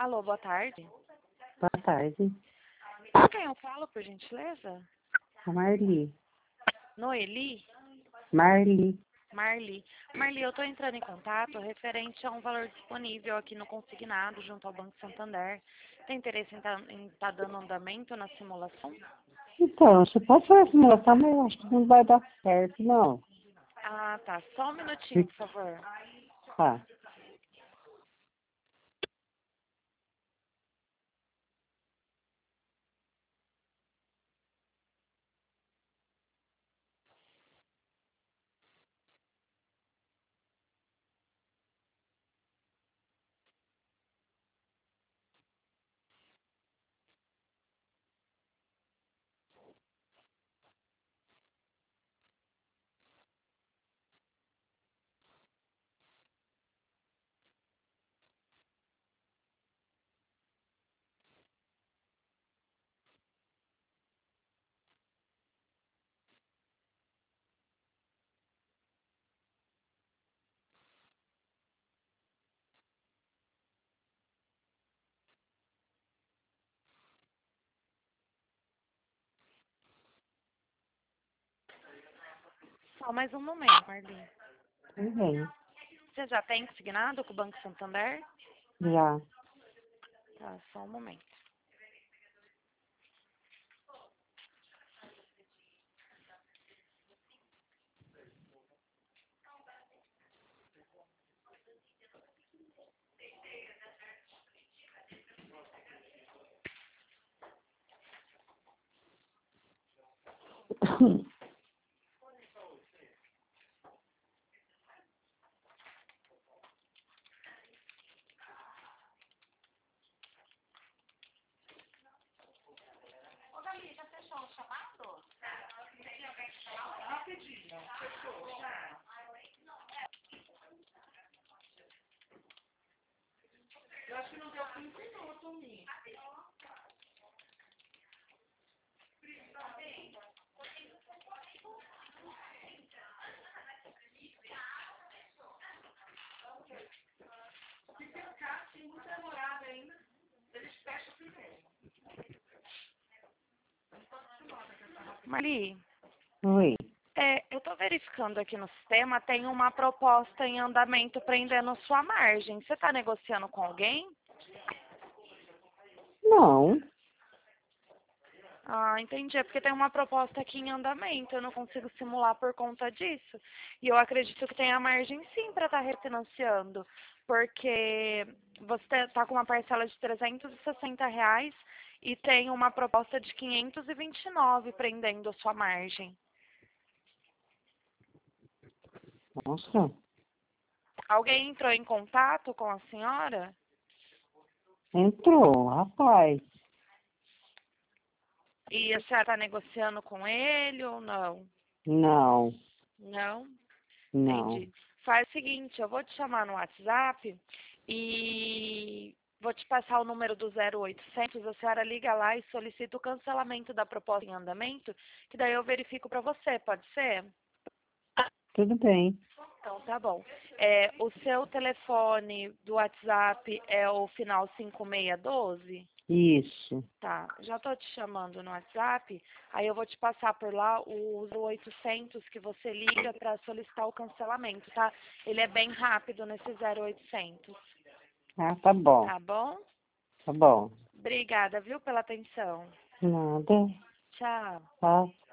Alô, boa tarde. Boa tarde. Com quem eu falo, por gentileza? A Marli. Noeli? Marli. Marli. Marli, eu estou entrando em contato referente a um valor disponível aqui no consignado junto ao Banco Santander. Tem interesse em tá dando andamento na simulação? Então, você pode fazer a simulação, mas eu acho que não vai dar certo, não. Ah, tá. Só um minutinho, por favor. Tá. Só mais um momento, Marli. Tudo bem. Você já tem consignado com o Banco Santander? Já. Tá, só um momento. Marli, Oi. eu estou verificando aqui no sistema, tem uma proposta em andamento prendendo sua margem. Você está negociando com alguém? Não. Ah, entendi. É porque tem uma proposta aqui em andamento. Eu não consigo simular por conta disso. E eu acredito que tem a margem sim para estar refinanciando. Porque você está com uma parcela de R$ 360 e tem uma proposta de 529 prendendo a sua margem. Nossa. Alguém entrou em contato com a senhora? Entrou, rapaz. E a senhora está negociando com ele ou não? Não. Não? Não. Entendi. Faz o seguinte, eu vou te chamar no WhatsApp e vou te passar o número do 0800. A senhora liga lá e solicita o cancelamento da proposta em andamento, que daí eu verifico para você, pode ser? Tudo bem. Então, tá bom. O seu telefone do WhatsApp é o final 5612? Isso. Tá, já tô te chamando no WhatsApp, aí eu vou te passar por lá o 0800 que você liga para solicitar o cancelamento, tá? Ele é bem rápido nesse 0800, Ah, tá bom. tá bom? Tá bom. Obrigada, viu, pela atenção. Nada. Tchau. Tá.